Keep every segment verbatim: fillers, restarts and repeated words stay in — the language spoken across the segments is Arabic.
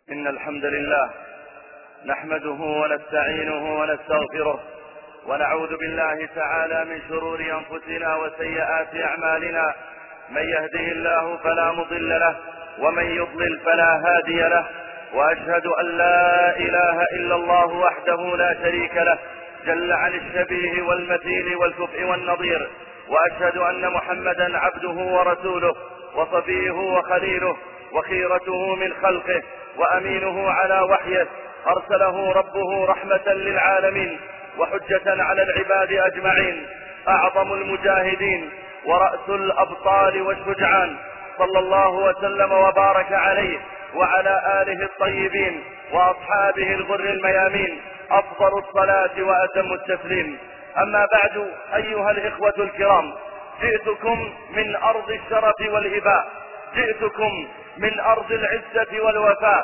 إن الحمد لله نحمده ونستعينه ونستغفره ونعوذ بالله تعالى من شرور أنفسنا وسيئات أعمالنا. من يهده الله فلا مضل له ومن يضلل فلا هادي له، وأشهد أن لا إله إلا الله وحده لا شريك له جل عن الشبيه والمثيل والكفء والنظير، وأشهد أن محمدا عبده ورسوله وصفيه وخليله وخيرته من خلقه وأمينه على وحيه، أرسله ربه رحمة للعالمين وحجة على العباد أجمعين، أعظم المجاهدين ورأس الأبطال والشجعان، صلى الله وسلم وبارك عليه وعلى آله الطيبين وأصحابه الغر الميامين، أفضل الصلاة وأتم التسليم. أما بعد، أيها الإخوة الكرام، جئتكم من أرض الشرف والهباء، جئتكم من أرض العزة والوفاء،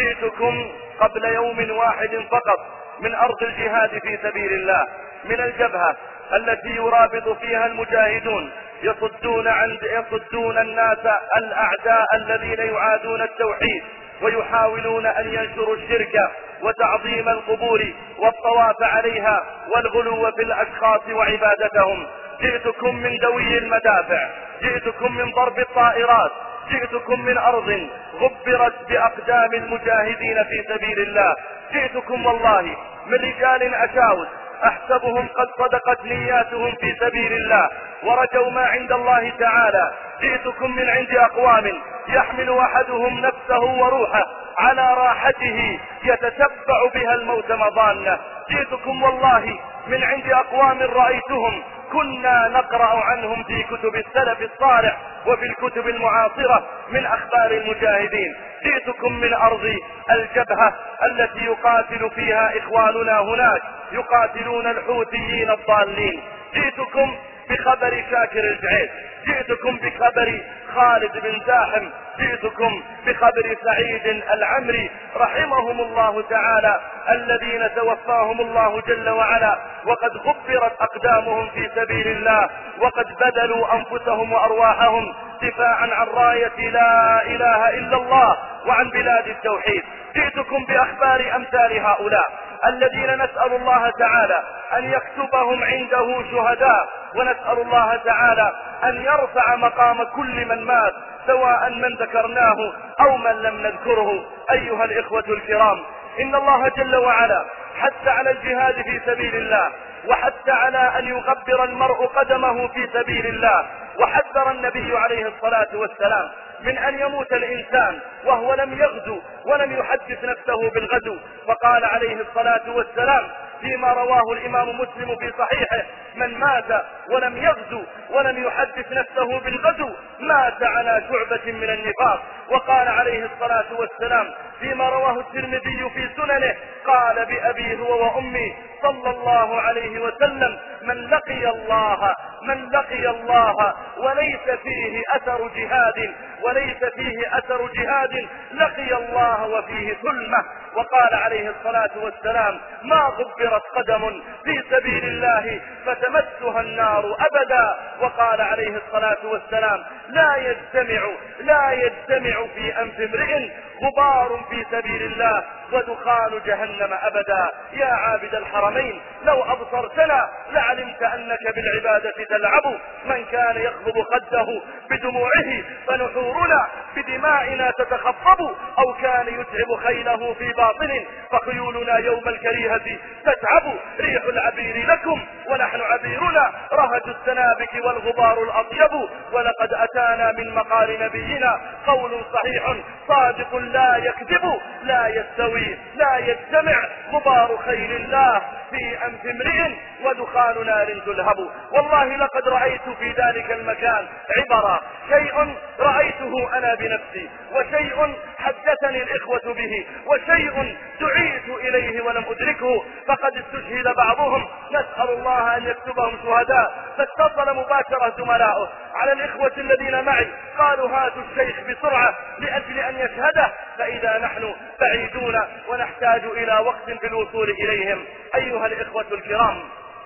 جئتكم قبل يوم واحد فقط من أرض الجهاد في سبيل الله، من الجبهة التي يرابط فيها المجاهدون يصدون عن يصدون الناس الأعداء الذين يعادون التوحيد ويحاولون أن ينشروا الشرك وتعظيم القبور والطواف عليها والغلو في الأشخاص وعبادتهم. جئتكم من دوي المدافع، جئتكم من ضرب الطائرات، جئتكم من أرض غبرت بأقدام المجاهدين في سبيل الله، جئتكم والله من رجال أشاوس أحسبهم قد صدقت نياتهم في سبيل الله ورجوا ما عند الله تعالى، جئتكم من عند أقوام يحمل أحدهم نفسه وروحه على راحته يتتبع بها الموت مضانة، جئتكم والله من عند أقوام رأيتهم كنا نقرأ عنهم في كتب السلف الصالح وفي الكتب المعاصرة من أخبار المجاهدين، جئتكم من أرض الجبهة التي يقاتل فيها إخواننا هناك، يقاتلون الحوثيين الضالين، جئتكم بخبر شاكر الجعيد، جئتكم بخبر خالد بن زاحم، جئتكم بخبر سعيد العمري رحمهم الله تعالى الذين توفاهم الله جل وعلا وقد غبرت أقدامهم في سبيل الله وقد بذلوا أنفسهم وأرواحهم دفاعا عن راية لا إله إلا الله وعن بلاد التوحيد. جئتكم بأخبار أمثال هؤلاء الذين نسأل الله تعالى أن يكتبهم عنده شهداء، ونسأل الله تعالى أن يرفع مقام كل من مات سواء من ذكرناه أو من لم نذكره. أيها الإخوة الكرام، إن الله جل وعلا حث على الجهاد في سبيل الله، وحث على أن يغبر المرء قدمه في سبيل الله، وحذر النبي عليه الصلاة والسلام من أن يموت الإنسان وهو لم يغزو ولم يحدث نفسه بالغزو، فقال عليه الصلاة والسلام فيما رواه الإمام مسلم في صحيحه: من مات ولم يغزو ولم يحدث نفسه بالغزو مات على شعبة من النفاق. وقال عليه الصلاة والسلام فيما رواه الترمذي في سننه: قال بأبي هو وأمي صلى الله عليه وسلم: من لقي الله من لقي الله وليس فيه أثر جهاد وليس فيه أثر جهاد لقي الله وفيه ثلمة. وقال عليه الصلاة والسلام: ما غبرت قدم في سبيل الله فتمسها النار أبدا. وقال عليه الصلاة والسلام: لا يجتمع لا يجتمع في أنف امرئ غبار في سبيل الله ودخان جهنم أبدا. يا عابد الحرمين، لو أبصرتنا لعلمت أنك بالعبادة تلعب، من كان يخضب خده بدموعه فنحورنا بدمائنا تتخطب، أو كان يتعب خيله في باطن فخيولنا يوم الكريهة تتعب. ريح العبير لكم ونحن عبيرنا، رهج السنابك والغبار الأطيب، ولقد أتانا من مقال نبينا قول صحيح صادق لا يكذب، لا يستوي لا يجتمع غبار خيل الله في أنف امرئ ودخان نار تلهب. والله لقد رأيت في ذلك المكان عبرا، شيء رأيته أنا بنفسي، وشيء حدثني الإخوة به، وشيء دعيت إليه ولم أدركه، فقد استشهد بعضهم، نسأل الله أن يكتبهم شهداء. فاتصل مباشرة زملاؤه على الإخوة الذين معي، قالوا: هاتوا الشيخ بسرعة لأجل أن يشهده، فإذا نحن بعيدون ونحتاج إلى وقت في الوصول إليهم. أيها الإخوة الكرام،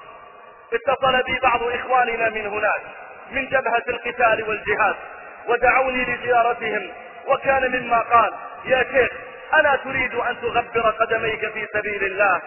اتصل بي بعض إخواننا من هناك من جبهة القتال والجهاد ودعوني لزيارتهم، وكان مما قال: يا شيخ، ألا تريد أن تغبر قدميك في سبيل الله؟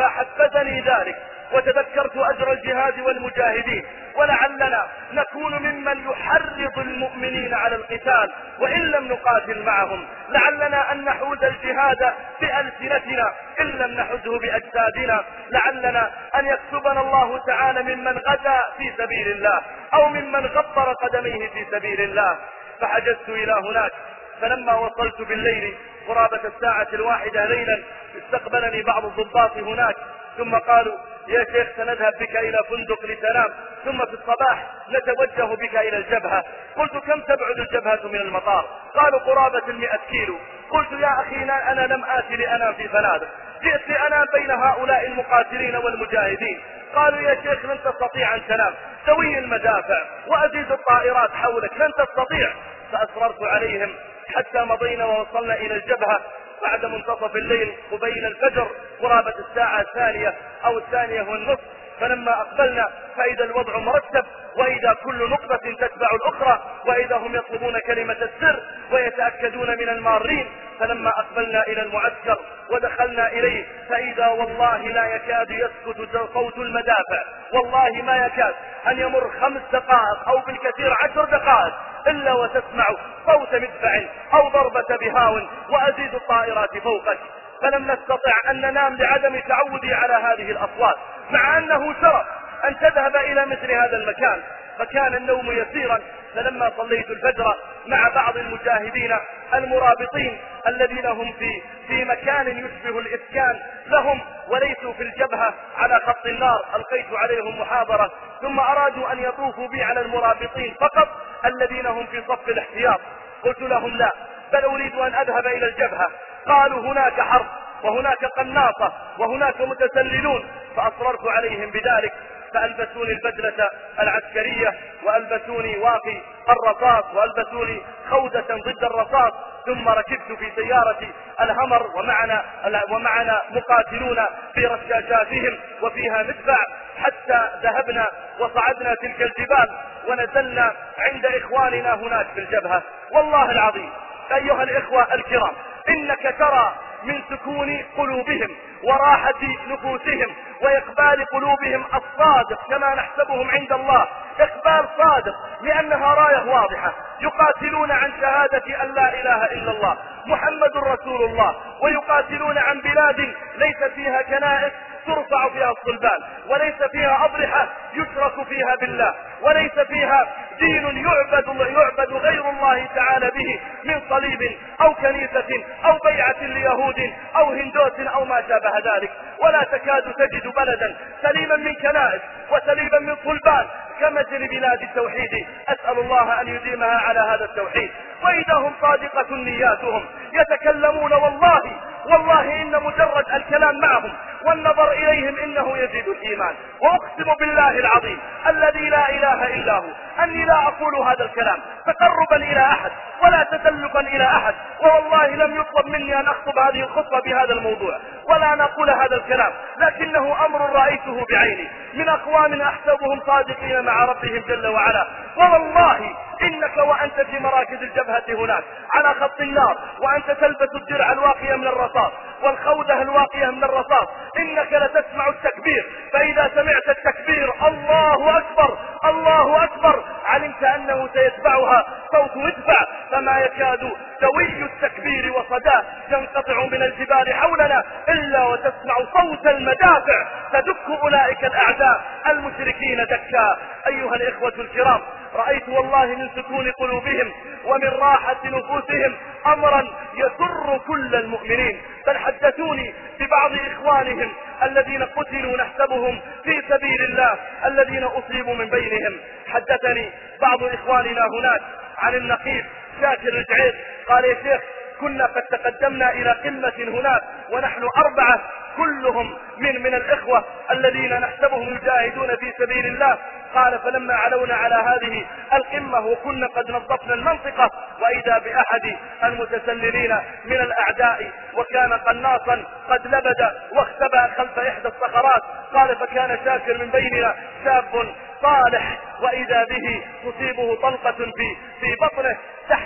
فحفزني ذلك وتذكرت أجر الجهاد والمجاهدين، ولعلنا نكون ممن يحرض المؤمنين على القتال وإن لم نقاتل معهم، لعلنا أن نحوز الجهاد بألسنتنا إن لم نحوزه بأجسادنا، لعلنا أن يكتبنا الله تعالى ممن غزا في سبيل الله أو ممن غبر قدميه في سبيل الله. فحجزت إلى هناك، فلما وصلت بالليل قرابة الساعة الواحدة ليلا استقبلني بعض الضباط هناك، ثم قالوا: يا شيخ سنذهب بك إلى فندق لتنام، ثم في الصباح نتوجه بك إلى الجبهة. قلت: كم تبعد الجبهة من المطار؟ قالوا: قرابة المئة كيلو. قلت: يا أخي أنا لم آتي لأنام في فنادق، جئت لأنام بين هؤلاء المقاتلين والمجاهدين. قالوا: يا شيخ لن تستطيع أن تنام، سوي المدافع وأزيد الطائرات حولك، لن تستطيع. فأصررت عليهم حتى مضينا ووصلنا إلى الجبهة بعد منتصف الليل قبيل الفجر قرابة الساعة الثانية أو الثانية والنصف. فلما أقبلنا فإذا الوضع مرتب، وإذا كل نقطة تتبع الأخرى، وإذا هم يطلبون كلمة السر ويتأكدون من المارين. فلما أقبلنا إلى المعسكر ودخلنا إليه فإذا والله لا يكاد يسكت صوت المدافع، والله ما يكاد أن يمر خمس دقائق أو بالكثير عشر دقائق إلا وتسمع صوت مدفع أو ضربة بهاو وأزيد الطائرات فوقك. فلم نستطع أن ننام لعدم تعودي على هذه الأصوات، مع أنه شرف أن تذهب إلى مثل هذا المكان، فكان النوم يسيرا. فلما صليت الفجر مع بعض المجاهدين المرابطين الذين هم في في مكان يشبه الإسكان لهم وليسوا في الجبهة على خط النار، ألقيت عليهم محاضرة، ثم أرادوا أن يطوفوا بي على المرابطين فقط الذين هم في صف الاحتياط. قلت لهم: لا، بل أريد أن أذهب إلى الجبهة. قالوا: هناك حرب وهناك قناصة وهناك متسللون. فأصررت عليهم بذلك، فألبسوني البدلة العسكرية وألبسوني واقي الرصاص وألبسوني خوذة ضد الرصاص، ثم ركبت في سيارة الهمر ومعنا, ومعنا مقاتلون في رشاشاتهم وفيها مدفع، حتى ذهبنا وصعدنا تلك الجبال ونزلنا عند إخواننا هناك في الجبهة. والله العظيم أيها الإخوة الكرام، إنك ترى من سكون قلوبهم وراحة نفوسهم وإقبال قلوبهم الصادق كما نحسبهم عند الله إقبال صادق، لأنها راية واضحة، يقاتلون عن شهادة أن لا إله إلا الله محمد رسول الله، ويقاتلون عن بلاد ليس فيها كنائس ترفع فيها الصلبان، وليس فيها أضرحة يشرك فيها بالله، وليس فيها دين يعبد, يعبد غير الله تعالى به من صليب أو كنيسة أو بيعة ليهود أو هندوس أو ما شابه ذلك. ولا تكاد تجد بلدا سليما من كنائس وسليما من صلبان كمثل بلاد التوحيد، أسأل الله أن يديمها على هذا التوحيد. وإذا هم صادقة نياتهم يتكلمون، والله والله إن مجرد الكلام معهم والنظر إليهم إنه يزيد الإيمان. وأقسم بالله العظيم الذي لا إله إلا هو أني لا أقول هذا الكلام تقربا إلى أحد ولا تسلقا إلى أحد، ووالله لم يطلب مني أن أخطب هذه الخطبة بهذا الموضوع ولا أن أقول هذا الكلام، لكنه أمر رأيته بعيني من أقوام أحسبهم صادقين مع ربهم جل وعلا. والله إنك وأنت في مراكز الجبهة هناك على خط النار وأنت تلبس الدرع الواقية من الرصاص والخوذة الواقية من الرصاص إنك لتسمع التكبير، فإذا سمعت التكبير الله أكبر الله أكبر علمت أنه سيتبعها صوت مدفع، فما يكاد دوي التكبير وصداه ينقطع من الجبال حولنا إلا وتسمع صوت المدافع تدك أولئك الأعداء المشركين دكا. أيها الإخوة الكرام، رأيت والله من سكون قلوبهم ومن راحة نفوسهم أمرا يسر كل المؤمنين، بل حدثوني ببعض إخوانهم الذين قتلوا نحسبهم في سبيل الله الذين أصيبوا من بينهم. حدثني بعض إخواننا هناك عن النقيب شاكر الجعيد، قال: يا شيخ كنا قد تقدمنا إلى قمة هناك ونحن أربعة كلهم من من الإخوة الذين نحسبهم يجاهدون في سبيل الله. قال: فلما علونا على هذه القمة وكنا قد نظفنا المنطقة وإذا بأحد المتسللين من الأعداء وكان قناصا قد لبد واختبأ خلف إحدى الصخرات. قال: فكان شاكر من بيننا شاب صالح وإذا به تصيبه طلقة في في بطنه تحت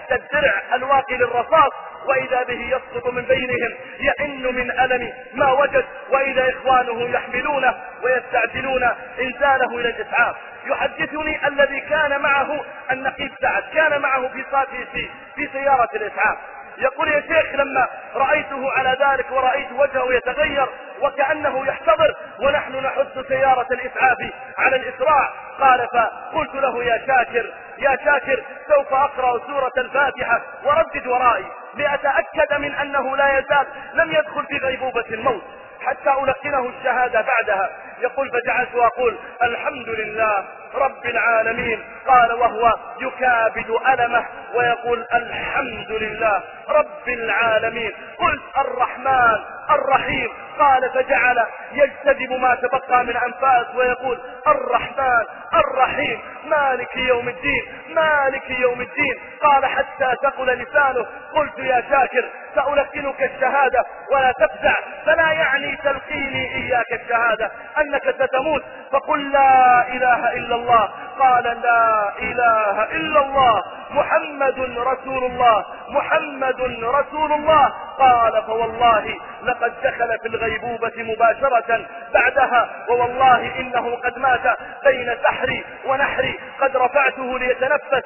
تحت الدرع الواقي للرصاص، وإذا به يسقط من بينهم يئن من ألم ما وجد، وإذا إخوانه يحملونه ويستعجلون إنزاله إلى الإسعاف. يحدثني الذي كان معه النقيب سعد، كان معه في في في سيارة الإسعاف، يقول يا شيخ لما رأيته على ذلك ورأيت وجهه يتغير وكأنه يحتضر ونحن نحث سيارة الإسعاف على الإسراع، قال فقلت له يا شاكر يا شاكر سوف أقرأ سورة الفاتحة وردد ورائي لأتأكد من أنه لا يزال لم يدخل في غيبوبة الموت حتى ألقنه الشهادة بعدها. يقول فجعلت أقول الحمد لله رب العالمين، قال وهو يكابد ألمه ويقول الحمد لله رب العالمين. قلت الرحمن الرحيم، قال فجعل يجتذب ما تبقى من أنفاس ويقول الرحمن الرحيم مالك يوم الدين مالك يوم الدين، قال حتى ثقل لسانه. قلت يا شاكر سألقنك الشهادة ولا تفزع، فلا يعني تلقيني إياك الشهادة أنك ستموت، فقل لا إله إلا الله. قال لا إله إلا الله محمد رسول الله محمد رسول الله. قال فوالله لقد دخل في الغيبوبة مباشرة بعدها، ووالله إنه قد مات بين سحري ونحري، قد رفعته ليتنفس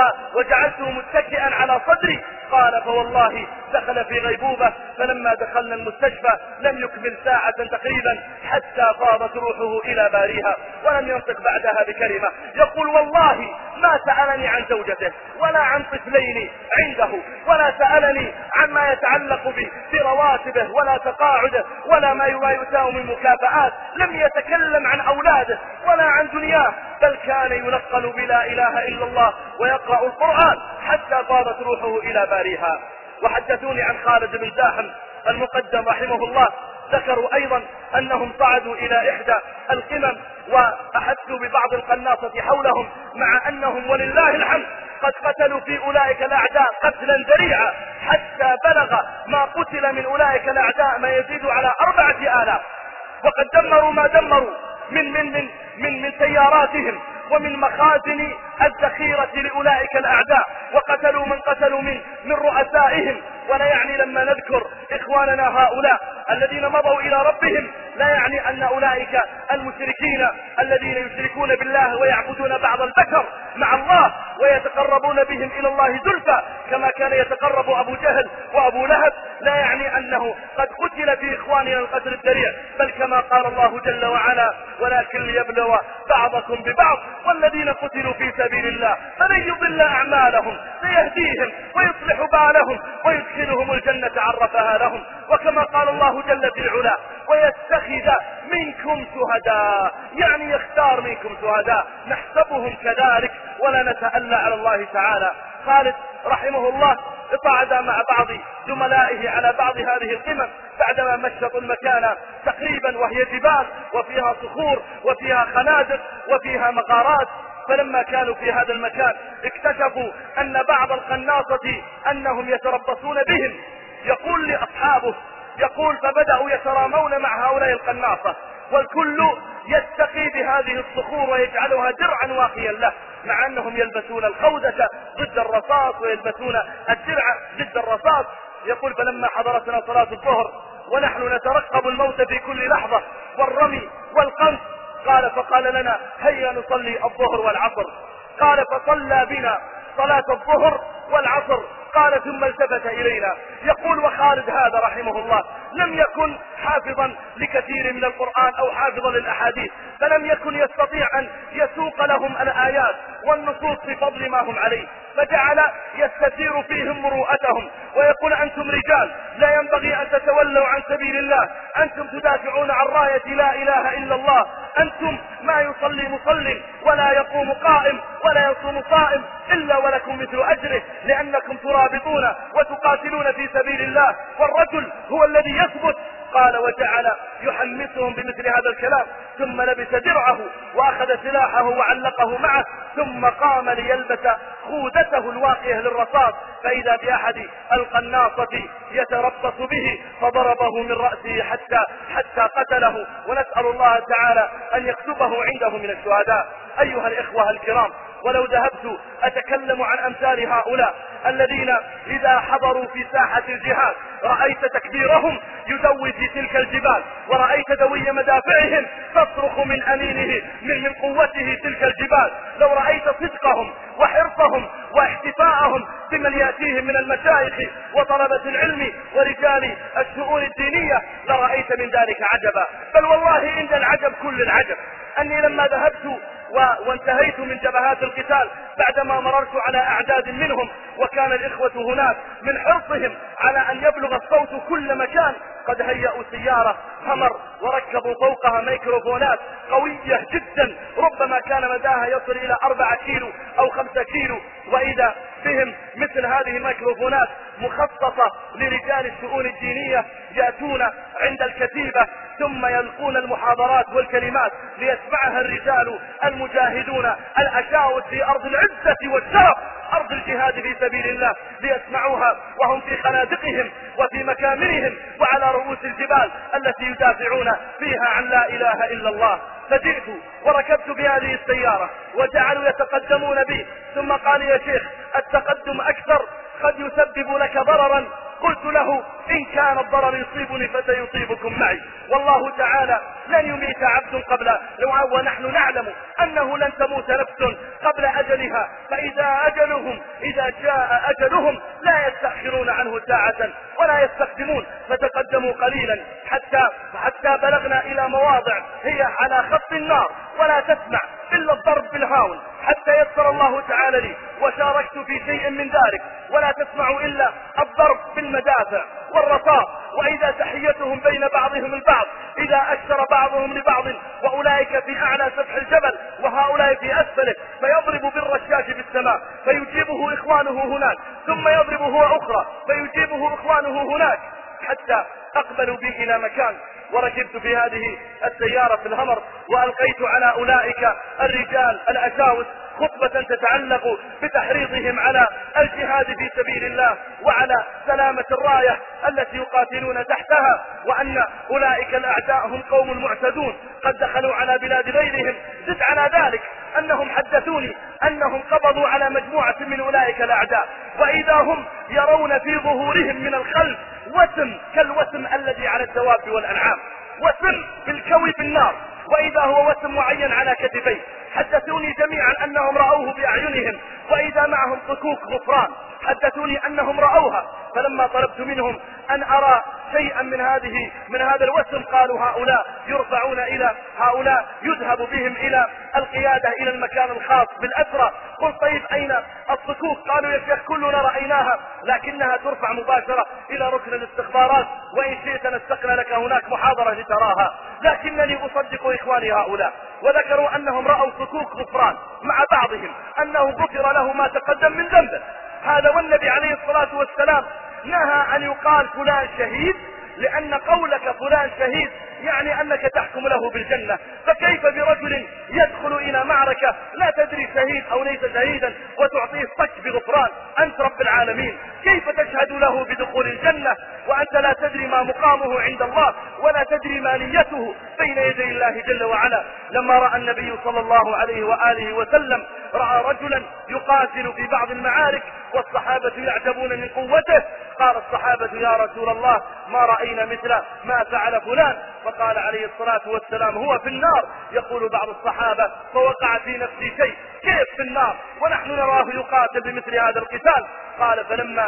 وجعلته متكئا على صدري. قال فوالله دخل في غيبوبة، فلما دخلنا المستشفى لم يكمل ساعة تقريبا حتى فاضت روحه إلى باريها ولم ينطق بعدها بكلمة. يقول والله ما سألني عن زوجته ولا عن طفلين عنده ولا سألني عما يتعلق به برواتبه ولا تقاعده ولا ما يؤتاه من مكافآت، لم يتكلم عن أولاده ولا عن دنياه، بل كان ينقل بلا إله إلا الله ويقرأ القرآن حتى فاضت روحه إلى باريها. وحدثوني عن خالد بن زاحم المقدم رحمه الله، ذكروا أيضا أنهم صعدوا إلى إحدى القمم وأحسوا ببعض القناصة حولهم، مع أنهم ولله الحمد قد قتلوا في أولئك الأعداء قتلا ذريعا حتى بلغ ما قتل من أولئك الأعداء ما يزيد على أربعة آلاف، وقد دمروا ما دمروا من من من من, من سياراتهم ومن مخازن الذخيرة لأولئك الأعداء، وقتلوا من قتلوا من من رؤسائهم. ولا يعني لما نذكر إخواننا هؤلاء الذين مضوا إلى ربهم لا يعني أن أولئك المشركين الذين يشركون بالله ويعبدون بعض البشر مع الله ويتقربون بهم إلى الله زلفى كما كان يتقرب أبو جهل وأبو لهب، لا يعني أنه قد قتل في إخواننا القتل الذريع، بل كما قال الله جل وعلا ولكن ليبلو بعضكم ببعض والذين قتلوا في سبيل الله فلن يضل أعمالهم سيهديهم ويصلح بالهم ويدخلهم الجنة عرفها لهم. وكما قال الله جل في علا ويتخذ منكم شهداء، يعني يختار منكم شهداء نحسبهم كذلك ولا نتألى على الله تعالى. خالد رحمه الله صعد مع بعض زملائه على بعض هذه القمم بعدما مشطوا المكان تقريبا وهي جبال وفيها صخور وفيها خنادق وفيها مغارات، فلما كانوا في هذا المكان اكتشفوا أن بعض القناصة أنهم يتربصون بهم. يقول لأصحابه يقول فبدأوا يترامون مع هؤلاء القناصة والكل يتقي بهذه الصخور ويجعلها درعا واقيا له، مع أنهم يلبسون الخوذة ضد الرصاص ويلبسون الدرع ضد الرصاص. يقول فلما حضرتنا صلاة الظهر ونحن نترقب الموت في كل لحظة والرمي والقنص، قال فقال لنا هيا نصلي الظهر والعصر، قال فصلى بنا صلاة الظهر والعصر، قال ثم التفت إلينا. يقول وخالد هذا رحمه الله لم يكن حافظا لكثير من القرآن أو حافظا للأحاديث، فلم يكن يستطيع أن يسوق لهم الآيات والنصوص بفضل ما هم عليه، فجعل يستثير فيهم مروءتهم ويقول أنتم رجال لا ينبغي أن تتولوا عن سبيل الله، أنتم تدافعون عن راية لا إله إلا الله، أنتم ما يصلي مصل ولا يقوم قائم ولا يصوم صائم إلا ولكم مثل أجره، لأنكم ترابطون وتقاتلون في سبيل الله والرجل هو الذي يثبت. قال وجعل يحمسهم بمثل هذا الكلام، ثم لبس درعه وأخذ سلاحه وعلقه معه، ثم قام ليلبس خوذته الواقية للرصاص، فإذا بأحد القناصة يتربص به فضربه من رأسه حتى حتى قتله، ونسأل الله تعالى أن يكتبه عنده من الشهداء. أيها الإخوة الكرام، ولو ذهبت أتكلم عن أمثال هؤلاء الذين إذا حضروا في ساحة الجهاد رأيت تكبيرهم يدوي في تلك الجبال، ورأيت دوي مدافعهم تصرخ من أمينه من, من قوته تلك الجبال. لو رأيت صدقهم وحرصهم واحتفاءهم بمن يأتيهم من المشايخ وطلبة العلم ورجال الشؤون الدينية لرأيت من ذلك عجبا. بل والله عند العجب كل العجب أني لما ذهبت وانتهيت من جبهات القتال بعدما مررت على أعداد منهم، وكان الإخوة هناك من حرصهم على أن يبلغ الصوت كل مكان قد هيئوا سيارة همر وركبوا فوقها ميكروفونات قوية جدا ربما كان مداها يصل إلى أربعة كيلو أو خمسة كيلو، وإذا بهم مثل هذه الميكروفونات مخصصة لرجال الشؤون الدينية يأتون عند الكتيبة ثم يلقون المحاضرات والكلمات ليسمعها الرجال المجاهدون الأشاوس في أرض العزة والشرف أرض الجهاد في سبيل الله، ليسمعوها وهم في خنادقهم وفي مكامنهم وعلى رؤوس الجبال التي يدافعون فيها عن لا إله إلا الله. فجئت وركبت بهذه السيارة وجعلوا يتقدمون بي، ثم قال يا شيخ التقدم أكثر قد يسبب لك ضررا. قلت له إن كان الضرر يصيبني فسيصيبكم معي، والله تعالى لن يميت عبد قبل لو ونحن نعلم أنه لن تموت نفس قبل أجلها، فإذا أجلهم إذا جاء أجلهم لا يستأخرون عنه ساعة ولا يستقدمون. فتقدموا قليلا حتى حتى بلغنا إلى مواضع هي على خط النار ولا تسمع إلا الضرب بالهاون، حتى يسر الله تعالى لي وشاركت في شيء من ذلك، ولا تسمع إلا الضرب بالمدافع والرصاص، وإذا تحيتهم بين بعضهم البعض إذا أشر بعضهم لبعض، وأولئك في أعلى سفح الجبل وهؤلاء في أسفله، فيضرب بالرشاش بالسماء فيجيبه إخوانه هناك، ثم يضرب هو أخرى فيجيبه إخوانه هناك، حتى أقبلوا بي إلى مكان وركبت في هذه السيارة في الهمر وألقيت على أولئك الرجال الأشاوس خطبة تتعلق بتحريضهم على الجهاد في سبيل الله وعلى سلامة الراية التي يقاتلون تحتها، وأن أولئك الأعداء هم قوم معتدون قد دخلوا على بلاد غيرهم. زد على ذلك أنهم حدثوني أنهم قبضوا على مجموعة من أولئك الأعداء، وإذا هم يرون في ظهورهم من الخلف وسم كالوسم الذي على الدواب والأنعام، وسم بالكوي بالنار، وإذا هو وسم معين على كتفيه. حدثوني جميعا أنهم رأوه بأعينهم، وإذا معهم صكوك غفران حدثوني أنهم رأوها. فلما طلبت منهم أن أرى شيئا من هذه من هذا الوسم قالوا هؤلاء يرفعون إلى هؤلاء يذهب بهم إلى القيادة إلى المكان الخاص بالأسرى. قلت طيب أين الصكوك؟ قالوا يا شيخ كلنا رأيناها لكنها ترفع مباشرة إلى ركن الاستخبارات، وإن شئت نستقل لك هناك محاضرة لتراها. لكنني أصدق إخواني هؤلاء، وذكروا أنهم رأوا صكوك غفران مع بعضهم أنه غفر له ما تقدم من ذنبه. هذا والنبي عليه الصلاة والسلام نهى أن يقال فلان شهيد، لأن قولك فلان شهيد يعني أنك تحكم له بالجنة، فكيف برجل يدخل إلى معركة لا تدري شهيد أو ليس شهيدا وتعطيه صك بغفران؟ أنت رب العالمين كيف تشهد له بدخول الجنة وأنت لا تدري ما مقامه عند الله ولا تدري ما نيته بين يدي الله جل وعلا؟ لما رأى النبي صلى الله عليه وآله وسلم رأى رجلا يقاتل في بعض المعارك والصحابة يعجبون من قوته، قال الصحابة يا رسول الله ما رأينا مثل ما فعل فلان، فقال عليه الصلاة والسلام هو في النار. يقول بعض الصحابة فوقع في نفسي شيء، كيف في النار ونحن نراه يقاتل بمثل هذا القتال؟ قال فلما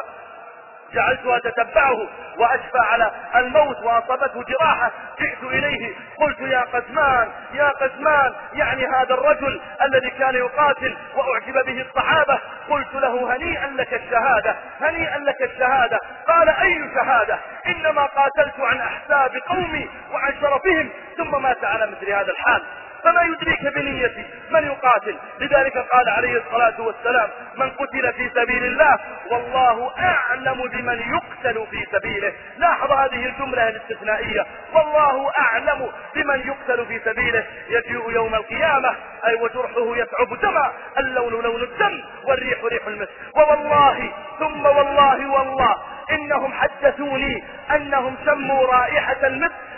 جعلت أتتبعه وأشفى على الموت وأصابته جراحة جئت إليه قلت يا قزمان يا قزمان، يعني هذا الرجل الذي كان يقاتل وأعجب به الصحابة، قلت له هنيئا لك الشهادة هنيئا لك الشهادة. قال أي شهادة؟ إنما قاتلت عن أحساب قومي وعن شرفهم ثم مات على مثل هذا الحال، فما يدريك بنيتي من يقاتل؟ لذلك قال عليه الصلاة والسلام من قتل في سبيل الله والله أعلم بمن يقتل في سبيله. لاحظ هذه الجملة الاستثنائية، والله أعلم بمن يقتل في سبيله. يجيء يوم القيامة أي وجرحه يتعب دما، اللون لون الدم والريح ريح المسك. ووالله ثم والله والله إنهم حدثوني أنهم شموا رائحة المسك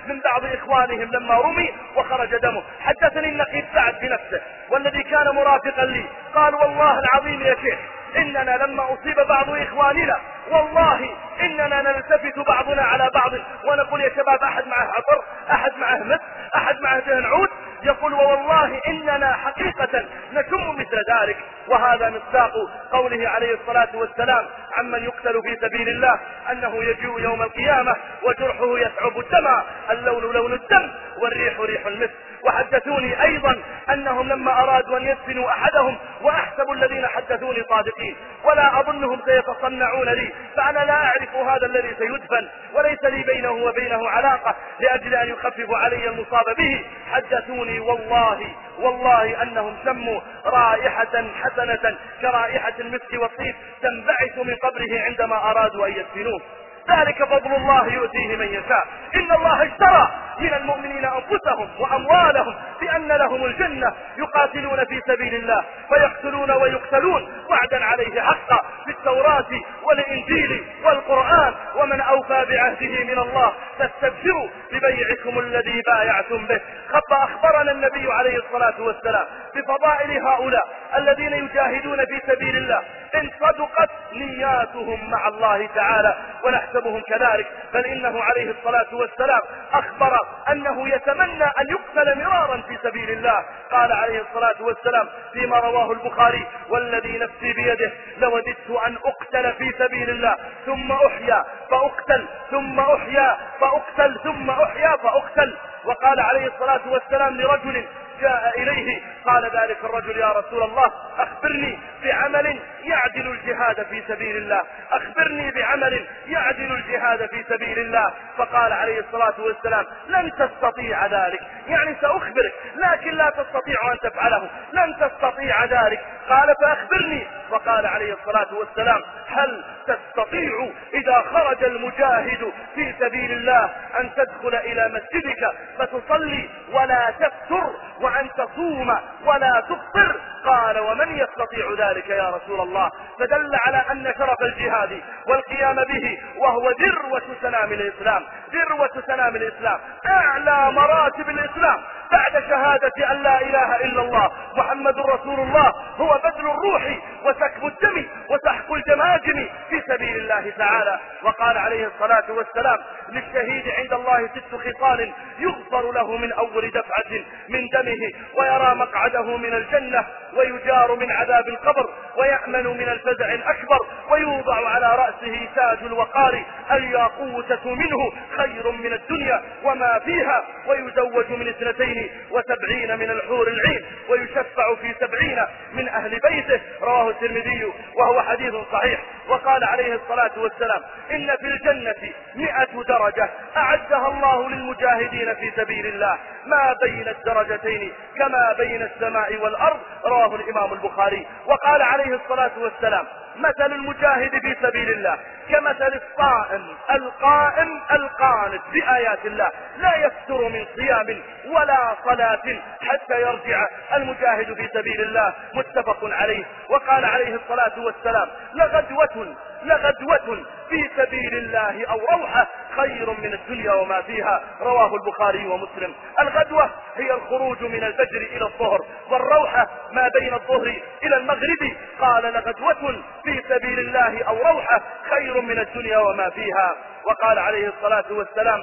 من بعض إخوانهم لما رمي وخرج دمه. حدثني النقيب سعد بنفسه والذي كان مرافقا لي قال والله العظيم يا شيخ إننا لما أصيب بعض إخواننا والله إننا نلتفت بعضنا على بعض ونقول يا شباب أحد معه عطر، أحد معه مس، أحد معه دهن عود، يقول والله إننا حقيقة نشم مثل ذلك. وهذا مصداق قوله عليه الصلاة والسلام عمن يقتل في سبيل الله أنه يجيء يوم القيامة وجرحه يسعب الدم، اللون لون الدم والريح ريح المسك. وحدثوني أيضا أنهم لما أرادوا أن يدفنوا أحدهم، وأحسب الذين حدثوني صادقين ولا أظنهم سيتصنعون لي، فأنا لا أعرف هذا الذي سيدفن وليس لي بينه وبينه علاقة لأجل أن يخفف علي المصاب به، حدثوني والله والله أنهم شموا رائحة حسنة كرائحة المسك والطيب تنبعث من قبره عندما أرادوا أن يدفنوه. ذلك فضل الله يؤتيه من يشاء. إن الله اشترى من المؤمنين أنفسهم وأموالهم بأن لهم الجنة يقاتلون في سبيل الله فيقتلون ويقتلون وعدا عليه حقا في التوراة والإنجيل والقرآن، ومن أوفى بعهده من الله فاستبشروا ببيعكم الذي بايعتم به. خب أخبرنا النبي عليه الصلاة والسلام بفضائل هؤلاء الذين يجاهدون في سبيل الله إن صدقت نياتهم مع الله تعالى ونحسبهم كذلك، بل إنه عليه الصلاة والسلام أخبر أنه يتمنى أن يقتل مرارا في سبيل الله. قال عليه الصلاة والسلام فيما رواه البخاري والذي نفسي بيده لوددت أن أقتل في سبيل الله ثم أحيا فأقتل ثم أحيا فأقتل ثم أحيا فأقتل. وقال عليه الصلاة والسلام لرجل جاء إليه قال ذلك الرجل يا رسول الله أخبرني بعمل يعدل الجهاد في سبيل الله، أخبرني بعمل يعدل الجهاد في سبيل الله. فقال عليه الصلاة والسلام لن تستطيع ذلك، يعني سأخبرك لكن لا تستطيع أن تفعله، لن تستطيع ذلك. قال فأخبرني، فقال عليه الصلاة والسلام هل تستطيع إذا خرج المجاهد في سبيل الله أن تدخل إلى مسجدك فتصلي ولا تفتر وأن تصوم ولا تفطر؟ قال ومن يستطيع ذلك يا رسول الله؟ فدل على أن شرف الجهاد والقيام به وهو ذروة سنام الإسلام، ذروة سنام الإسلام، أعلى مراتب الإسلام بعد شهادة أن لا إله إلا الله محمد رسول الله هو بذل الروح وسكب الدم وسحق الجماجم في سبيل الله تعالى. وقال عليه الصلاة والسلام للشهيد عند الله ست خصال يغفر له من أول دفعة من دمه ويرى مقعده من الجنة ويجار من عذاب القبر ويأمن من الفزع الأكبر ويوضع على رأسه تاج الوقار الياقوتة منه خير من الدنيا وما فيها ويزوج من اثنتين وسبعين من الحور العين ويشفع في سبعين من أهل بيته. رواه الترمذي وهو حديث صحيح. وقال عليه الصلاة والسلام إن في الجنة مئة درجة أعدها الله للمجاهدين في سبيل الله ما بين الدرجتين كما بين السماء والأرض. رواه الإمام البخاري. وقال عليه الصلاة والسلام مثل المجاهد في سبيل الله كمثل الصائم القائم القانت بآيات الله لا يفتر من صيام ولا صلاة حتى يرجع المجاهد في سبيل الله. متفق عليه. وقال عليه الصلاة والسلام لغدوة لغدوة في سبيل الله أو روحة خير من الدنيا وما فيها. رواه البخاري ومسلم. الغدوة هي الخروج من الفجر إلى الظهر، والروحة ما بين الظهر إلى المغرب. قال لغدوة في سبيل الله أو روحة خير من الدنيا وما فيها. وقال عليه الصلاة والسلام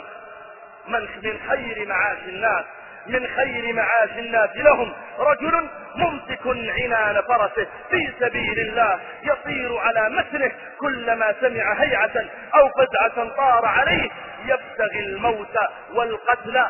من من خير معاش الناس من خير معاش الناس لهم رجل ممسك عنان فرسه في سبيل الله يطير على متنه كلما سمع هيعة أو فزعة طار عليه يبتغي الموت والقتل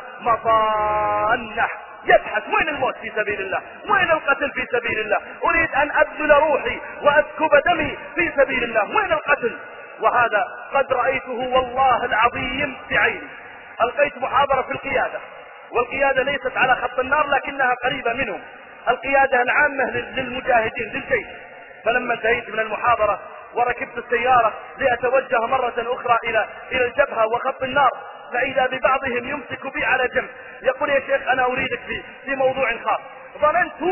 مظانه. يبحث وين الموت في سبيل الله، وين القتل في سبيل الله، أريد أن أبذل روحي وأسكب دمي في سبيل الله، وين القتل؟ وهذا قد رأيته والله العظيم بعيني. ألقيت محاضرة في القيادة، والقيادة ليست على خط النار لكنها قريبة منهم، القيادة العامة للمجاهدين للجيش. فلما انتهيت من المحاضرة وركبت السيارة لأتوجه مرة أخرى إلى إلى الجبهة وخط النار، فإذا ببعضهم يمسك بي على جنب يقول يا شيخ أنا أريدك في في موضوع خاص. ظننت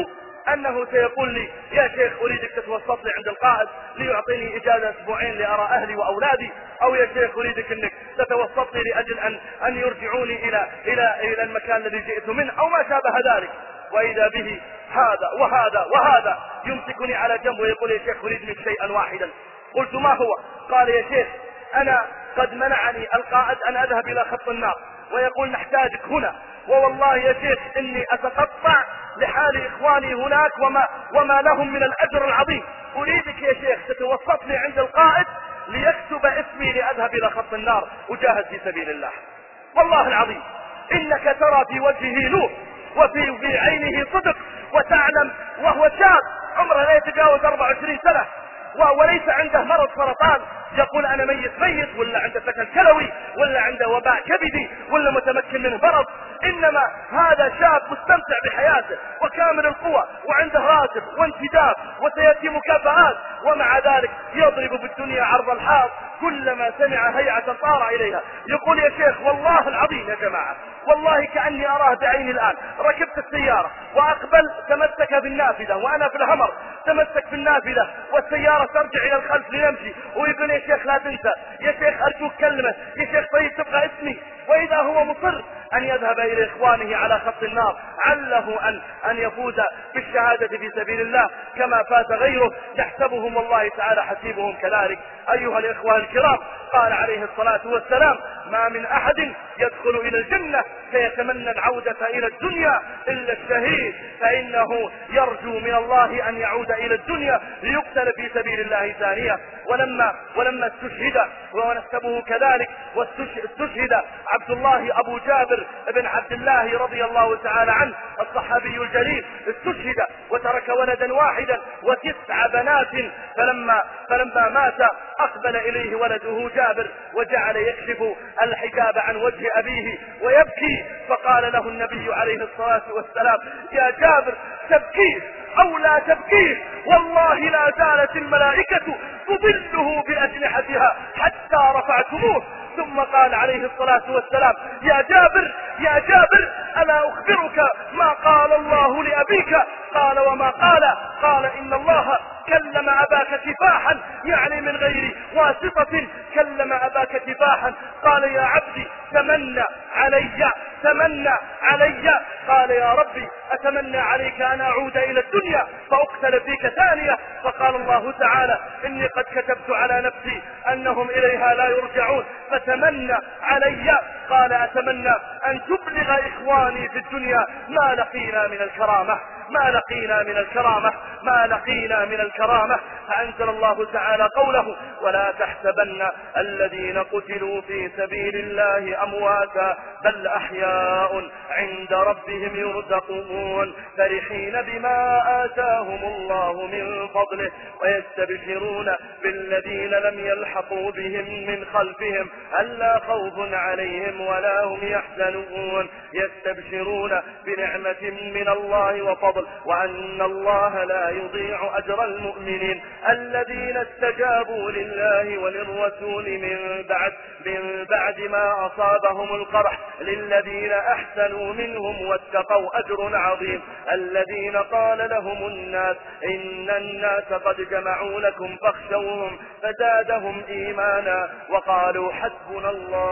أنه سيقول لي يا شيخ أريدك تتوسط لي عند القائد ليعطيني إجازة أسبوعين لأرى أهلي وأولادي، أو يا شيخ أريدك أنك تتوسط لي لأجل أن, أن يرجعوني إلى, إلى, إلى المكان الذي جئت منه أو ما شابه ذلك. وإذا به هذا وهذا وهذا يمسكني على جنب ويقول يا شيخ أريد منك شيئا واحدا. قلت ما هو؟ قال يا شيخ أنا قد منعني القائد أن أذهب إلى خط النار ويقول نحتاجك هنا، ووالله يا شيخ إني أتقطع لحال إخواني هناك وما, وما لهم من الأجر العظيم. أريدك يا شيخ تتوسط لي عند القائد ليكتب اسمي لأذهب إلى خط النار أجاهد في سبيل الله. والله العظيم إنك ترى في وجهه نور وفي في عينه صدق، وتعلم وهو شاب عمره لا يتجاوز أربع وعشرين سنة وليس عنده مرض سرطان يقول أنا ميت ميت، ولا عنده فشل كلوي، ولا عنده وباء كبدي، ولا متمكن من مرض. إنما هذا شاب مستمتع بحياته وكامل القوى وعنده راتب وانتداب وسيأتي مكافآت، ومع ذلك يضرب في الدنيا عرض الحائط كلما سمع هيعة طار إليها. يقول يا شيخ والله العظيم يا جماعة والله كأني أراه بعيني الآن، ركبت السيارة وأقبل تمسك بالنافذة وأنا في الهمر تمسك بالنافذة والسيارة ترجع إلى الخلف لنمشي، ويقول يا شيخ لا تنسى يا شيخ أرجوك كلمة يا شيخ طيب تبقى اسمي. وإذا هو مصر أن يذهب إلى إخوانه على خط النار عله أن, أن يفوز بالشهادة في سبيل الله كما فات غيره يحسبهم والله تعالى حسيبهم كذلك. أيها الإخوة الكرام قال عليه الصلاة والسلام ما من أحد يدخل إلى الجنة فيتمنى العودة إلى الدنيا إلا الشهيد، فإنه يرجو من الله أن يعود إلى الدنيا ليقتل في سبيل الله ثانية. ولما, ولما استشهد ونسبه كذلك واستشهد عبد الله أبو جابر بن عبد الله رضي الله تعالى عنه الصحابي الجليل، استشهد وترك ولدا واحدا وتسع بنات، فلما, فلما مات أقبل إليه ولده جابر وجعل يكشف الحجاب عن وجه أبيه ويبكي، فقال له النبي عليه الصلاة والسلام يا جابر تبكيه أو لا تبكيه والله لا زالت الملائكة تظله بأجنحتها حتى رفعتموه. ثم قال عليه الصلاة والسلام يا جابر يا جابر ألا أخبرك ما قال الله لأبيك؟ قال وما قال؟ قال إن الله كلم أباك كفاحا، يعني من غير واسطة كلم أباك كفاحا. قال يا عبدي تمنى علي تمنى علي. قال يا ربي أتمنى عليك أن أعود إلى الدنيا فأقتل فيك ثانية. فقال الله تعالى إني قد كتبت على نفسي أنهم إليها لا يرجعون فتمنى علي. قال أتمنى أن تبلغ إخواني في الدنيا ما لقينا من الكرامة ما لقينا من الكرامة ما لقينا من الكرامة. فأنزل الله تعالى قوله ولا تحسبن الذين قتلوا في سبيل الله أمواتا بل أحياء عند ربهم يرزقون فرحين بما آتاهم الله من فضله ويستبشرون بالذين لم يلحقوا بهم من خلفهم ألا خوف عليهم ولا هم يحزنون يستبشرون بنعمة من الله وفضل وأن الله لا يضيع أجر المؤمنين الذين استجابوا لله وللرسول من بعد من بعد ما أصابهم القرح للذين أحسنوا منهم واتقوا أجر عظيم الذين قال لهم الناس إن الناس قد جمعوا لكم فاخشوهم فزادهم إيمانا وقالوا حسبنا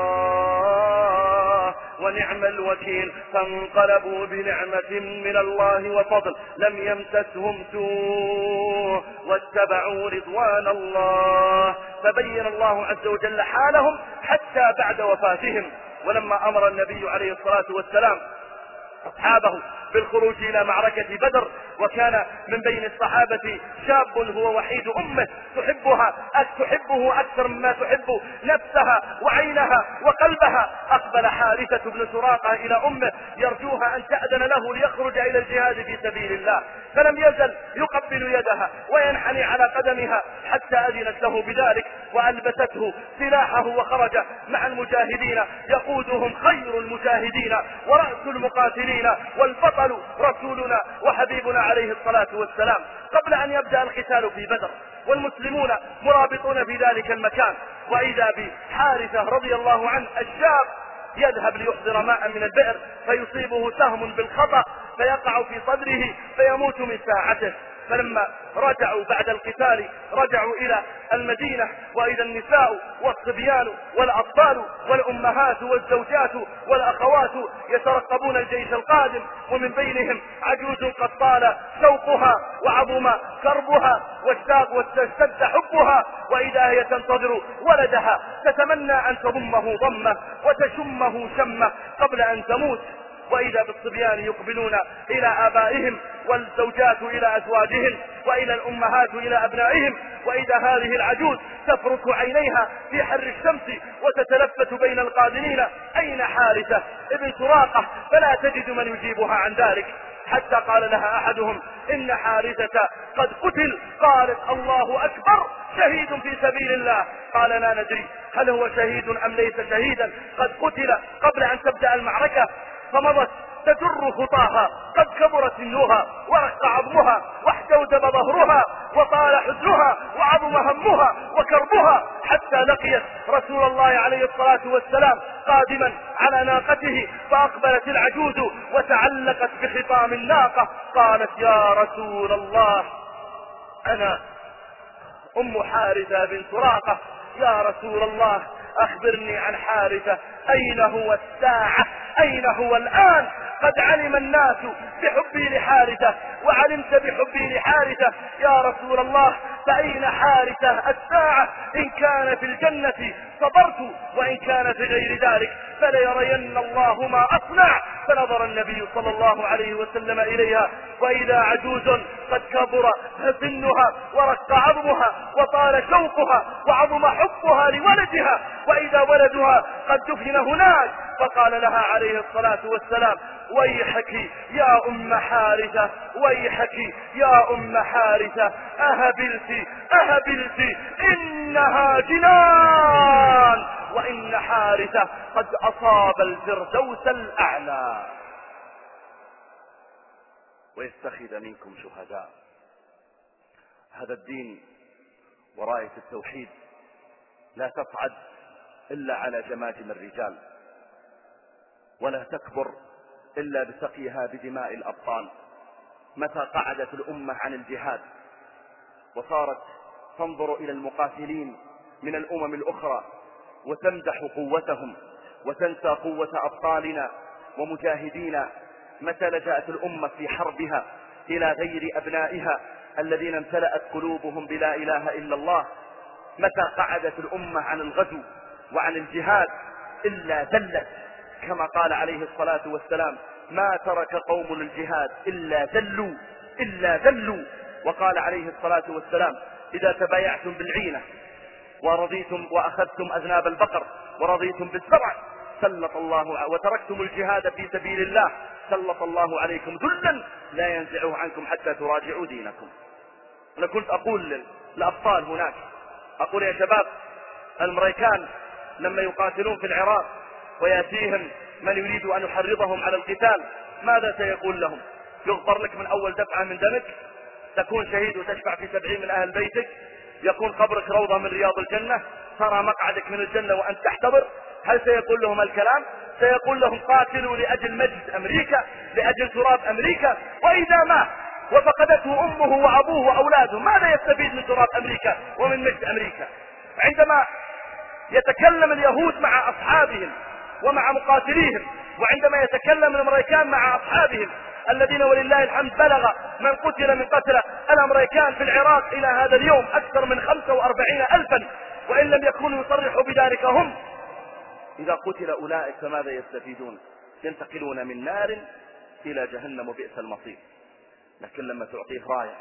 الله ونعم الوكيل فانقلبوا بنعمة من الله وفضل لم يمسسهم سوء واتبعوا رضوان الله. فبين الله عز وجل حالهم حتى بعد وفاتهم. ولما أمر النبي عليه الصلاة والسلام أصحابه بالخروج إلى معركة بدر وكان من بين الصحابة شاب هو وحيد أمه تحبها تحبه أكثر مما تحب نفسها وعينها وقلبها، أقبل حارثة بن سراقة إلى أمه يرجوها أن تأذن له ليخرج إلى الجهاد في سبيل الله، فلم يزل يقبل يدها وينحني على قدمها حتى أذنت له بذلك وألبسته سلاحه وخرج مع المجاهدين يقودهم خير المجاهدين ورأس المقاتلين والبطل رسولنا وحبيبنا عليه الصلاة والسلام. قبل أن يبدأ القتال في بدر والمسلمون مرابطون في ذلك المكان، وإذا بحارثة رضي الله عنه الشاب يذهب ليحضر ماء من البئر فيصيبه سهم بالخطأ فيقع في صدره فيموت من ساعته. فلما رجعوا بعد القتال رجعوا إلى المدينة وإذا النساء والصبيان والأطفال والأمهات والزوجات والأخوات يترقبون الجيش القادم، ومن بينهم عجوز قد طال شوقها وعظم كربها واشتد حبها، وإذا هي تنتظر ولدها تتمنى أن تضمه ضمه وتشمه شمه قبل أن تموت. وإذا بالصبيان يقبلون إلى آبائهم والزوجات إلى أزواجهن وإلى الأمهات إلى أبنائهم، وإذا هذه العجوز تفرك عينيها في حر الشمس وتتلفت بين القادمين أين حارثة ابن سراقة، فلا تجد من يجيبها عن ذلك، حتى قال لها أحدهم إن حارثة قد قتل. قالت الله أكبر، شهيد في سبيل الله. قال لا ندري هل هو شهيد أم ليس شهيدا، قد قتل قبل أن تبدأ المعركة. فمضت تجر خطاها، قد كبرت سنها ورق عظمها واحتوجب ظهرها وطال حزنها وعظم همها وكربها، حتى لقيت رسول الله عليه الصلاة والسلام قادما على ناقته، فأقبلت العجوز وتعلقت بخطام الناقة. قالت يا رسول الله أنا أم حارثة بن سراقة، يا رسول الله أخبرني عن حارثة، أين هو الساعة، أين هو الآن؟ قد علم الناس بحبي لحارثة وعلمت بحبي لحارثة، يا رسول الله فأين حارثة الساعة؟ إن كان في الجنة صبرت وإن كان في غير ذلك فليرين الله ما أصنع. فنظر النبي صلى الله عليه وسلم إليها وإذا عجوز قد كبر سنها ورق عظمها وطال شوقها وعظم حبها لولدها، وإذا ولدها قد دفن هناك. فقال لها عليه الصلاة والسلام ويحك يا أم حارثة، ويحك يا أم حارثة، أهبلت أهبلت إنها جنان، وإن حارثة قد أصاب الفردوس الأعلى. ويتخذ منكم شهداء. هذا الدين وراية التوحيد لا تصعد إلا على جماجم الرجال، ولا تكبر إلا بسقيها بدماء الأبطال. متى قعدت الأمة عن الجهاد وصارت تنظر إلى المقاتلين من الأمم الأخرى وتمدح قوتهم وتنسى قوة أبطالنا ومجاهدينا، متى لجأت الأمة في حربها إلى غير أبنائها الذين امتلأت قلوبهم بلا إله إلا الله، متى قعدت الأمة عن الغزو وعن الجهاد إلا ذلت، كما قال عليه الصلاة والسلام ما ترك قوم الجهاد إلا ذلوا إلا ذلوا. وقال عليه الصلاة والسلام إذا تبايعتم بالعينة ورضيتم وأخذتم أذناب البقر ورضيتم بالزرع سلط الله وتركتم الجهاد في سبيل الله سلط الله عليكم ذلا لا ينزعه عنكم حتى تراجعوا دينكم. أنا كنت أقول للأبطال هناك، أقول يا شباب الأمريكان لما يقاتلون في العراق ويأتيهم من يريد أن يحرضهم على القتال ماذا سيقول لهم؟ يغفر لك من أول دفعة من دمك، تكون شهيد وتشفع في سبعين من أهل بيتك، يكون قبرك روضة من رياض الجنة، ترى مقعدك من الجنة وأنت تحتضر. هل سيقول لهم الكلام؟ سيقول لهم قاتلوا لأجل مجد أمريكا، لأجل تراب أمريكا. وإذا ما وفقدته أمه وأبوه وأولاده ماذا يستفيد من تراب أمريكا ومن مجد أمريكا؟ عندما يتكلم اليهود مع أصحابهم ومع مقاتليهم، وعندما يتكلم الأمريكان مع أصحابهم الذين ولله الحمد بلغ من قتل من قتل الأمريكان في العراق إلى هذا اليوم أكثر من خمسة وأربعين ألفا، وإن لم يكونوا يصرحوا بذلك هم. إذا قتل أولئك فماذا يستفيدون؟ ينتقلون من نار إلى جهنم وبئس المصير. لكن لما تعطيه راية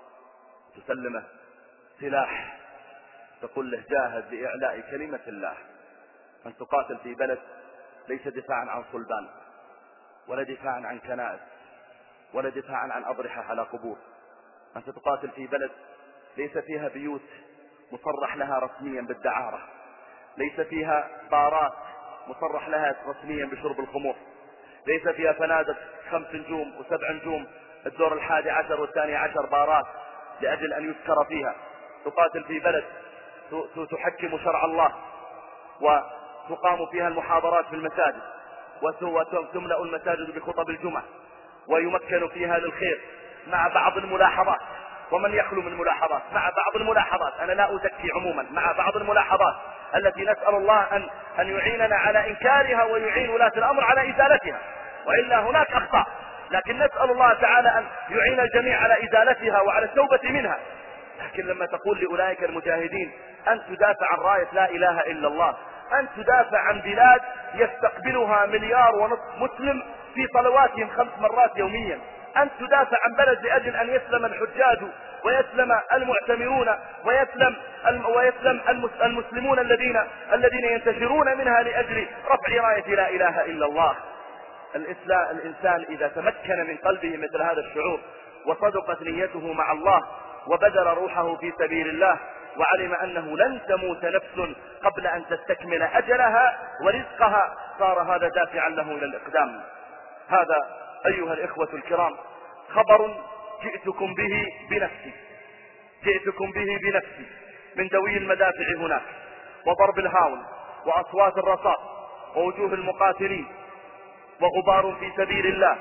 تسلمه سلاح تقول له جاهد لإعلاء كلمة الله، أن تقاتل في بلد ليس دفاعا عن صلبان ولا دفاعا عن كنائس ولا دفاعا عن أضرحة على قبور، أنت تقاتل في بلد ليس فيها بيوت مصرح لها رسميا بالدعارة، ليس فيها بارات مصرح لها رسميا بشرب الخمور، ليس فيها فنادق خمس نجوم وسبع نجوم الدور الحادي عشر والثاني عشر بارات لأجل أن يذكر فيها. تقاتل في بلد تحكم شرع الله تقام فيها المحاضرات في المساجد وتملأ المساجد بخطب الجمعة ويمكن فيها للخير، مع بعض الملاحظات، ومن يخلو من ملاحظات، مع بعض الملاحظات، أنا لا أزكي عموما، مع بعض الملاحظات التي نسأل الله أن, أن يعيننا على إنكارها ويعين ولاة الأمر على إزالتها، وإلا هناك أخطاء، لكن نسأل الله تعالى أن يعين الجميع على إزالتها وعلى التوبة منها. لكن لما تقول لأولئك المجاهدين أن تدافع عن راية لا إله إلا الله، أن تدافع عن بلاد يستقبلها مليار ونصف مسلم في صلواتهم خمس مرات يوميا، أن تدافع عن بلد لأجل أن يسلم الحجاج ويسلم المعتمرون ويسلم ويسلم المسلمون الذين الذين ينتشرون منها لأجل رفع راية لا إله إلا الله. الإسلام الإنسان إذا تمكن من قلبه مثل هذا الشعور وصدقت نيته مع الله وبذل روحه في سبيل الله وعلم أنه لن تموت نفس قبل أن تستكمل أجلها ورزقها، صار هذا دافعا له إلى الإقدام. هذا أيها الإخوة الكرام خبر جئتكم به بنفسي جئتكم به بنفسي من دوي المدافع هناك وضرب الهاون وأصوات الرصاص ووجوه المقاتلين وغبار في سبيل الله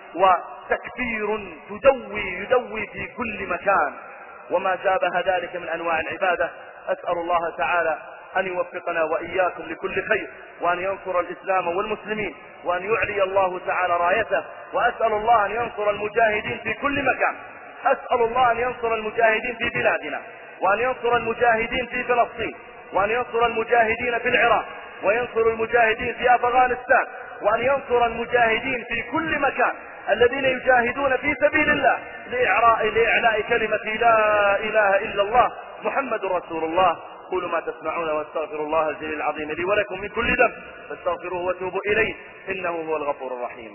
وتكبير تدوي يدوي في كل مكان وما شابه ذلك من أنواع العبادة. أسأل الله تعالى أن يوفقنا وإياكم لكل خير، وأن ينصر الإسلام والمسلمين، وأن يعلي الله تعالى رايته، وأسأل الله أن ينصر المجاهدين في كل مكان. أسأل الله أن ينصر المجاهدين في بلادنا، وأن ينصر المجاهدين في فلسطين، وأن ينصر المجاهدين في العراق، وينصر المجاهدين في أفغانستان، وأن ينصر المجاهدين في كل مكان الذين يجاهدون في سبيل الله لإعلاء, لإعلاء كلمة لا إله إلا الله محمد رسول الله. قولوا ما تسمعون واستغفر الله الجليل العظيم لي ولكم من كل ذنب فاستغفروه وتوبوا إليه إنه هو الغفور الرحيم.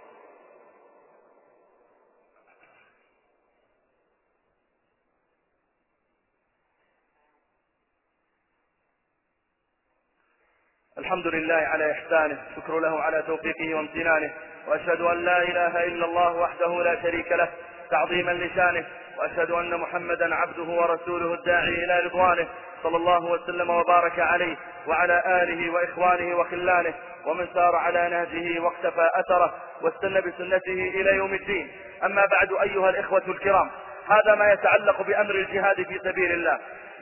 الحمد لله على إحسانه، شكر له على توفيقه وامتنانه، وأشهد أن لا إله إلا الله وحده لا شريك له تعظيما لشانه، وأشهد أن محمدا عبده ورسوله الداعي إلى رضوانه صلى الله وسلم وبارك عليه وعلى آله وإخوانه وخلانه ومن سار على نهجه واقتفى أثره واستنى بسنته إلى يوم الدين. أما بعد أيها الإخوة الكرام، هذا ما يتعلق بأمر الجهاد في سبيل الله،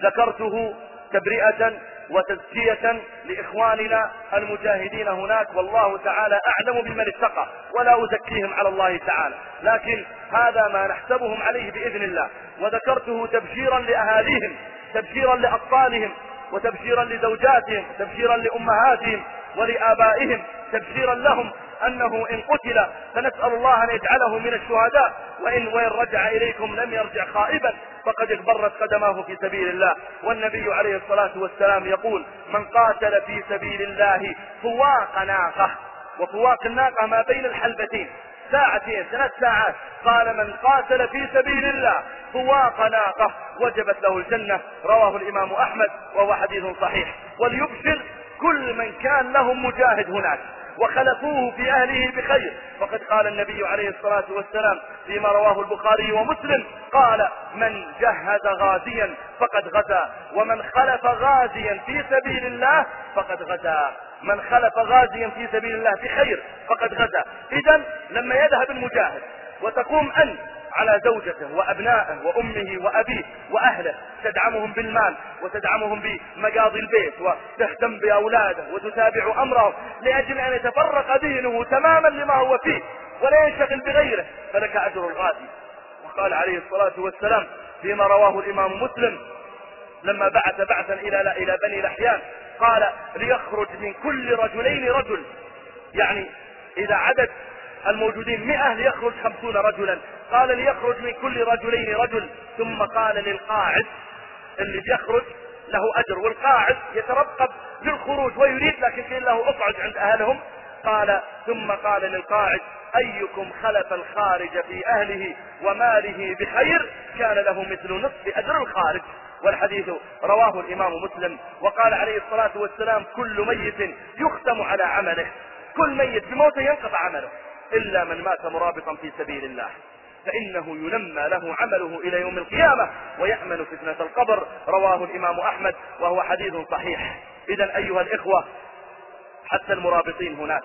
ذكرته تبرئة وتزكية لإخواننا المجاهدين هناك، والله تعالى أعلم بمن اتقى ولا أزكيهم على الله تعالى، لكن هذا ما نحسبهم عليه بإذن الله. وذكرته تبشيرا لأهاليهم، تبشيرا لأطفالهم، وتبشيرا لزوجاتهم، تبشيرا لأمهاتهم ولآبائهم، تبشيرا لهم أنه إن قتل فنسأل الله أن يجعله من الشهداء، وإن وإن رجع إليكم لم يرجع خائبا فقد اغبرت قدماه في سبيل الله. والنبي عليه الصلاة والسلام يقول: من قاتل في سبيل الله فواق ناقة، وفواق الناقة ما بين الحلبتين ساعتين ثلاث ساعات، قال: من قاتل في سبيل الله فواق ناقة وجبت له الجنة. رواه الإمام أحمد وهو حديث صحيح. وليبشر كل من كان لهم مجاهد هناك وخلفوه في أهله بخير، فقد قال النبي عليه الصلاة والسلام فيما رواه البخاري ومسلم قال: من جهز غازيا فقد غزا، ومن خلف غازيا في سبيل الله فقد غزا. من خلف غازيا في سبيل الله بخير فقد غزا. إذن لما يذهب المجاهد وتقوم أنت على زوجته وأبنائه وأمه وأبيه وأهله، تدعمهم بالمال وتدعمهم بمقاضي البيت وتهتم بأولاده وتتابع أمرهم لأجل أن يتفرق دينه تماما لما هو فيه ولا ينشغل بغيره، فلك أجر الغازي. وقال عليه الصلاة والسلام فيما رواه الإمام مسلم لما بعث بعثا إلى إلى بني لحيان قال: ليخرج من كل رجلين رجل، يعني إذا عدد الموجودين مئة ليخرج خمسون رجلا، قال: ليخرج من كل رجلين رجل. ثم قال للقاعد اللي بيخرج له أجر، والقاعد يترقب للخروج ويريد لكن كان له أقعد عند أهلهم، قال ثم قال للقاعد: أيكم خلف الخارج في أهله وماله بخير كان له مثل نصف أجر الخارج. والحديث رواه الإمام مسلم. وقال عليه الصلاة والسلام: كل ميت يختم على عمله، كل ميت بموته ينقطع عمله إلا من مات مرابطا في سبيل الله فإنه ينمى له عمله إلى يوم القيامة ويأمن فتنة القبر. رواه الإمام أحمد وهو حديث صحيح. إذن أيها الإخوة، حتى المرابطين هناك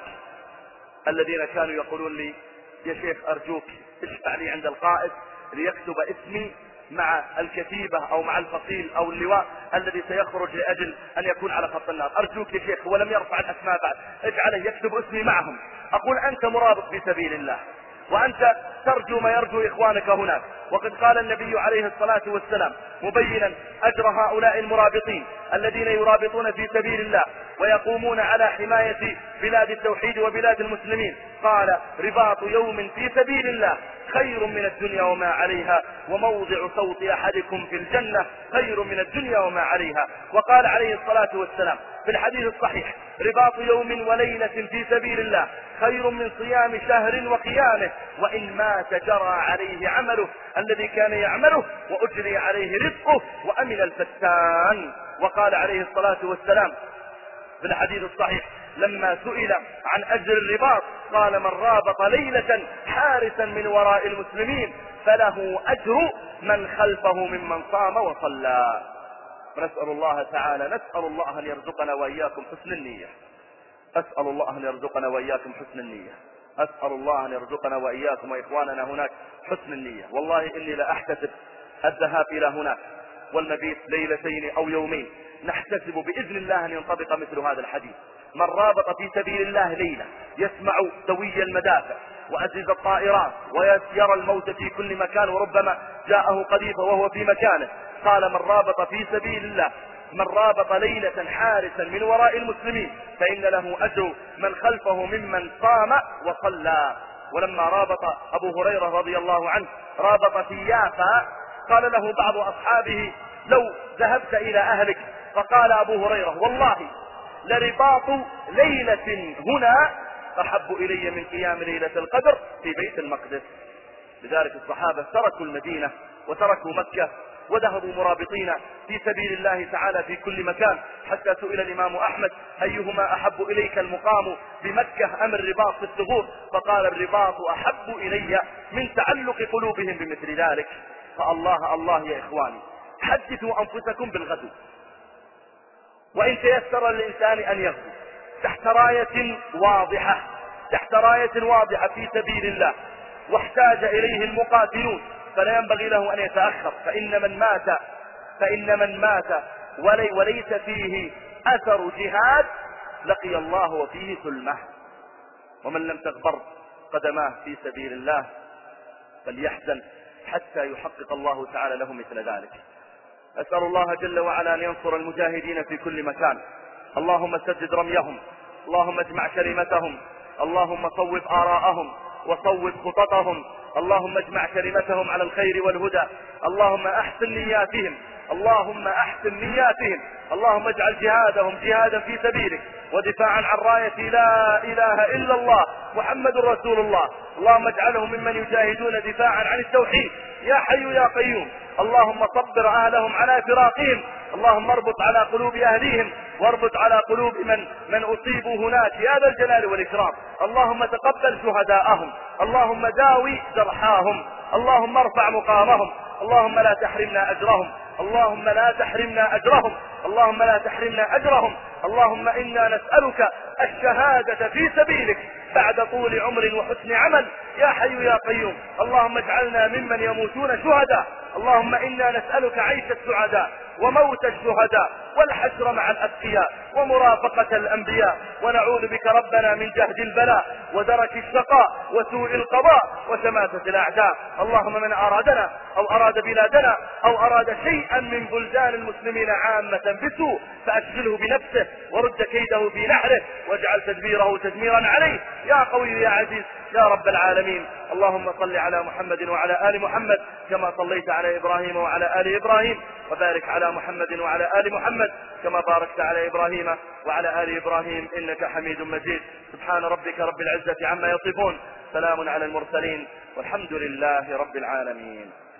الذين كانوا يقولون لي يا شيخ أرجوك اشفع لي عند القائد ليكتب اسمي مع الكتيبة أو مع الفصيل أو اللواء الذي سيخرج لأجل أن يكون على خط النار. أرجوك يا شيخ، ولم يرفع الأسماء بعد، اجعله يكتب اسمي معهم. أقول أنت مرابط في سبيل الله، وأنت ترجو ما يرجو إخوانك هناك، وقد قال النبي عليه الصلاة والسلام مبينا أجر هؤلاء المرابطين الذين يرابطون في سبيل الله ويقومون على حماية بلاد التوحيد وبلاد المسلمين. قال رباط يوم في سبيل الله خير من الدنيا وما عليها، وموضع صوت أحدكم في الجنة خير من الدنيا وما عليها. وقال عليه الصلاة والسلام في الحديث الصحيح رباط يوم وليلة في سبيل الله خير من صيام شهر وقيامه، وإن مات جرى عليه عمله الذي كان يعمله وأجري عليه رزقه وأمن الفتان. وقال عليه الصلاة والسلام في الحديث الصحيح لما سئل عن أجر الرباط قال من رابط ليلة حارسا من وراء المسلمين فله أجر من خلفه ممن صام وصلى. ونسأل الله تعالى نسأل الله أن يرزقنا وإياكم حسن النية. أسأل الله أن يرزقنا وإياكم حسن النية. أسأل الله أن يرزقنا وإياكم وإخواننا هناك حسن النية. والله إني لأحتسب الذهاب إلى هناك والمبيت ليلتين أو يومين، نحتسب بإذن الله أن ينطبق مثل هذا الحديث. من رابط في سبيل الله ليلة يسمع دوي المدافع وأزيز الطائرات ويرى الموت في كل مكان وربما جاءه قذيفة وهو في مكانه. قال من رابط في سبيل الله من رابط ليلة حارسا من وراء المسلمين فإن له أجر من خلفه ممن صام وصلى. ولما رابط أبو هريرة رضي الله عنه رابط في يافا قال له بعض أصحابه لو ذهبت إلى أهلك، فقال أبو هريرة والله لرباط ليلة هنا أحب إلي من قيام ليلة القدر في بيت المقدس. لذلك الصحابة تركوا المدينة وتركوا مكة وذهبوا مرابطين في سبيل الله تعالى في كل مكان، حتى سئل الإمام أحمد أيهما أحب إليك المقام بمكة أم الرباط في الثغور؟ فقال الرباط أحب إلي من تعلق قلوبهم بمثل ذلك. فالله الله يا إخواني حدثوا أنفسكم بالغدو، وإن تيسر للإنسان أن يغدو تحت راية واضحة تحت راية واضحة في سبيل الله واحتاج إليه المقاتلون فلا ينبغي له أن يتأخر، فإن من مات فإن من مات ولي وليس فيه أثر جهاد لقي الله وفيه ثلمه. ومن لم تغبر قدماه في سبيل الله فليحزن حتى يحقق الله تعالى له مثل ذلك. أسأل الله جل وعلا أن ينصر المجاهدين في كل مكان. اللهم سدد رميهم، اللهم اجمع كلمتهم، اللهم صوب آراءهم وصوب خططهم، اللهم اجمع كلمتهم على الخير والهدى، اللهم أحسن نياتهم اللهم أحسن نياتهم اللهم اجعل جهادهم جهادا في سبيلك ودفاعا عن راية لا إله إلا الله محمد رسول الله. اللهم اجعلهم ممن يجاهدون دفاعا عن التوحيد يا حي يا قيوم. اللهم صبر أهلهم على فراقهم، اللهم اربط على قلوب أهليهم واربط على قلوب من من أصيبوا هناك يا ذا الجلال والإكرام. اللهم تقبل شهداءهم، اللهم داوي جرحاهم، اللهم ارفع مقامهم، اللهم لا تحرمنا أجرهم، اللهم لا تحرمنا أجرهم، اللهم لا تحرمنا أجرهم. اللهم إنا نسألك الشهادة في سبيلك بعد طول عمر وحسن عمل يا حي يا قيوم. اللهم اجعلنا ممن يموتون شهداء، اللهم إنا نسألك عيش السعداء وموت الشهداء والحشر مع الأتقياء ومرافقة الأنبياء، ونعوذ بك ربنا من جهد البلاء ودرك الشقاء وسوء القضاء وشماتة الأعداء. اللهم من أرادنا أو أراد بلادنا أو أراد شيئا من بلدان المسلمين عامة بسوء فأشغله بنفسه ورد كيده في نحره واجعل تدبيره تدميرا عليه يا قوي يا عزيز يا رب العالمين. اللهم صل على محمد وعلى آل محمد كما صليت على إبراهيم وعلى آل إبراهيم، وبارك على محمد وعلى آل محمد كما باركت على إبراهيم وعلى آل إبراهيم إنك حميد مجيد. سبحان ربك رب العزة عما يصفون، سلام على المرسلين والحمد لله رب العالمين.